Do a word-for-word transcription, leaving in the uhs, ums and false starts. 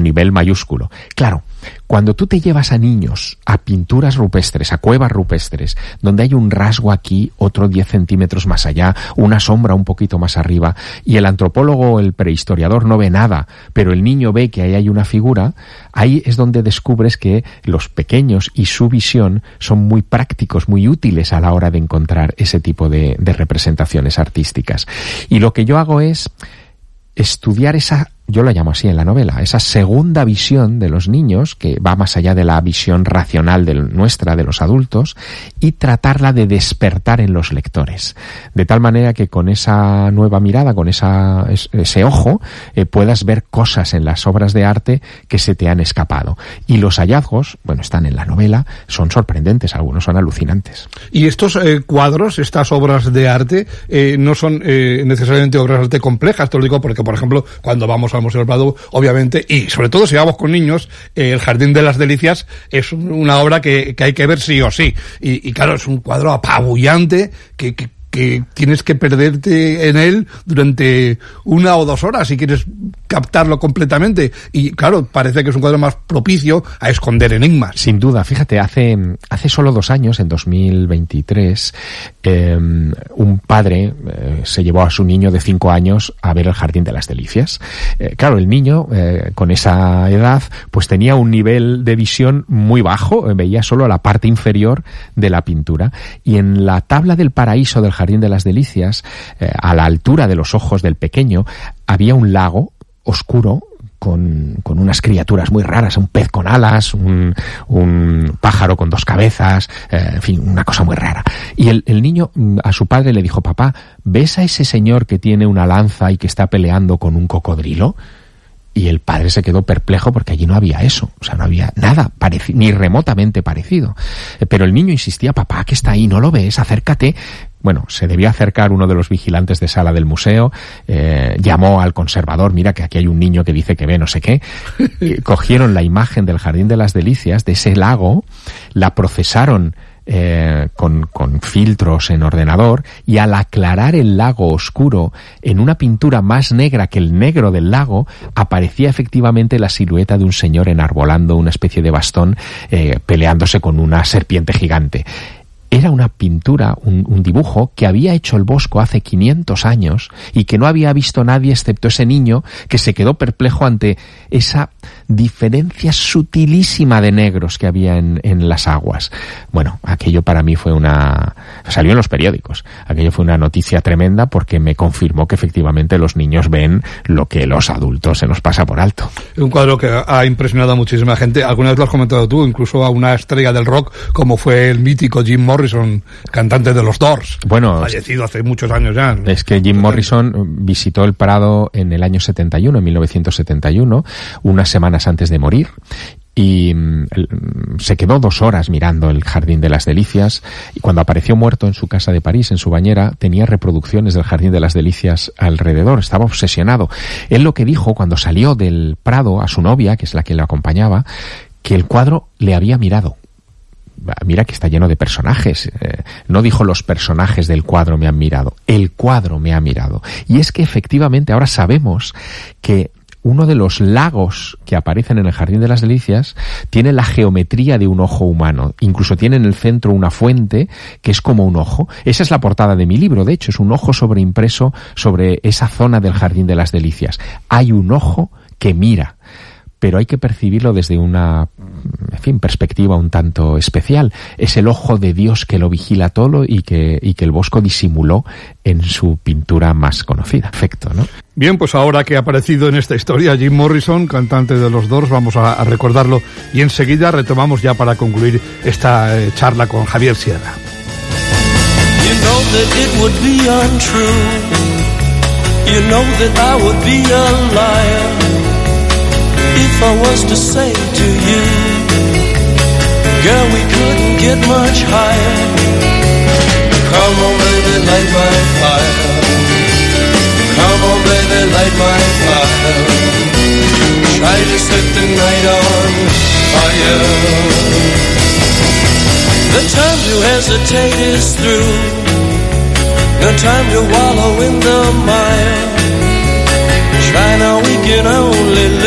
nivel mayúsculo. Claro, cuando tú te llevas a niños a pinturas rupestres, a cuevas rupestres, donde hay un rasgo aquí, otro diez centímetros más allá, una sombra un poquito más arriba, y el antropólogo, el prehistoriador, no ve nada, pero el niño ve que ahí hay una figura, ahí es donde descubres que los pequeños y su visión son muy prácticos, muy útiles a la hora de encontrar ese tipo de, de representaciones artísticas. Y lo que yo hago es estudiar esa, yo lo llamo así en la novela, esa segunda visión de los niños, que va más allá de la visión racional de nuestra, de los adultos, y tratarla de despertar en los lectores. De tal manera que con esa nueva mirada, con esa, ese ojo, eh, puedas ver cosas en las obras de arte que se te han escapado. Y los hallazgos, bueno, están en la novela, son sorprendentes, algunos son alucinantes. Y estos eh, cuadros, estas obras de arte, eh, no son eh, necesariamente obras de arte complejas, te lo digo porque, por ejemplo, cuando vamos al Museo del Prado, obviamente, y sobre todo si vamos con niños, eh, el Jardín de las Delicias es una obra que, que hay que ver sí o sí. Y, y claro, es un cuadro apabullante que, que, que tienes que perderte en él durante una o dos horas si quieres captarlo completamente. Y claro, parece que es un cuadro más propicio a esconder enigmas. Sin duda, fíjate, hace, hace solo dos años, en dos mil veintitrés, eh, un padre eh, se llevó a su niño de cinco años a ver el Jardín de las Delicias. Eh, claro, el niño, eh, con esa edad, pues tenía un nivel de visión muy bajo, eh, veía solo la parte inferior de la pintura. Y en la tabla del paraíso del Jardín de las Delicias, eh, a la altura de los ojos del pequeño, había un lago oscuro con, con unas criaturas muy raras, un pez con alas, un, un pájaro con dos cabezas, eh, en fin, una cosa muy rara. Y el, el niño a su padre le dijo: papá, ¿ves a ese señor que tiene una lanza y que está peleando con un cocodrilo? Y el padre se quedó perplejo porque allí no había eso, o sea, no había nada parecido, ni remotamente parecido. Pero el niño insistía: papá, que está ahí, ¿no lo ves? Acércate. Bueno, se debió acercar uno de los vigilantes de sala del museo, eh, llamó al conservador: mira que aquí hay un niño que dice que ve no sé qué. Cogieron la imagen del Jardín de las Delicias, de ese lago, la procesaron Eh, con, con filtros en ordenador, y al aclarar el lago oscuro en una pintura más negra que el negro del lago, aparecía efectivamente la silueta de un señor enarbolando una especie de bastón, eh, peleándose con una serpiente gigante. Era una pintura, un, un dibujo que había hecho el Bosco hace quinientos años y que no había visto nadie excepto ese niño, que se quedó perplejo ante esa diferencia sutilísima de negros que había en, en las aguas. Bueno, aquello para mí fue una... salió en los periódicos. Aquello fue una noticia tremenda porque me confirmó que efectivamente los niños ven lo que los adultos se nos pasa por alto. Un cuadro que ha impresionado a muchísima gente. Alguna vez lo has comentado tú, incluso a una estrella del rock como fue el mítico Jim Morrison, cantante de los Doors, bueno, fallecido hace muchos años ya. Es que Jim Morrison visitó el Prado en el año setenta y uno, en mil novecientos setenta y uno, unas semanas antes de morir, y mm, se quedó dos horas mirando el Jardín de las Delicias, y cuando apareció muerto en su casa de París, en su bañera, tenía reproducciones del Jardín de las Delicias alrededor, estaba obsesionado. Él lo que dijo cuando salió del Prado a su novia, que es la que le acompañaba, que el cuadro le había mirado. Mira que está lleno de personajes. Eh, no dijo los personajes del cuadro me han mirado, el cuadro me ha mirado. Y es que efectivamente ahora sabemos que uno de los lagos que aparecen en el Jardín de las Delicias tiene la geometría de un ojo humano. Incluso tiene en el centro una fuente que es como un ojo. Esa es la portada de mi libro, de hecho, es un ojo sobreimpreso sobre esa zona del Jardín de las Delicias. Hay un ojo que mira, pero hay que percibirlo desde una, en fin, perspectiva un tanto especial. Es el ojo de Dios que lo vigila todo y que, y que el Bosco disimuló en su pintura más conocida. Perfecto, ¿no? Bien, pues ahora que ha aparecido en esta historia Jim Morrison, cantante de los Doors, vamos a, a recordarlo y enseguida retomamos ya para concluir esta eh, charla con Javier Sierra. You know that it would be untrue. You know that I would be a liar if I was to say to you, girl, we couldn't get much higher. Come on, baby, light my fire. Come on, baby, light my fire. Try to set the night on fire. The time to hesitate is through. No time to wallow in the mire. Try now, we can only